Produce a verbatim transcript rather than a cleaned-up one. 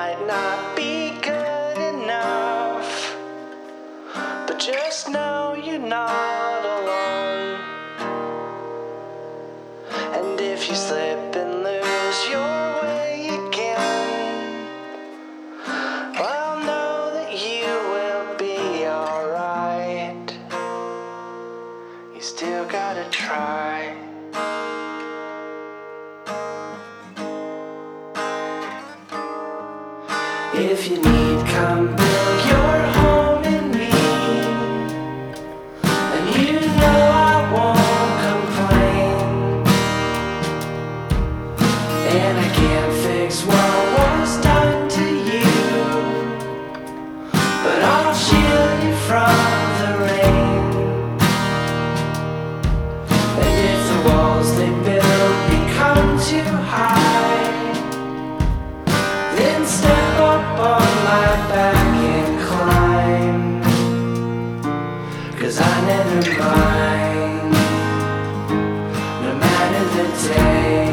might not be good enough, but just know you're not alone. And if you slip and lose your way again, well, know that you will be alright. You still gotta try. If you need, come build your home in me, and you know I won't complain. And I can't fix what was done to you, but I'll shield you from the rain. And if the walls they build become too high, then step up on my back and climb, 'cause I never mind, no matter the day.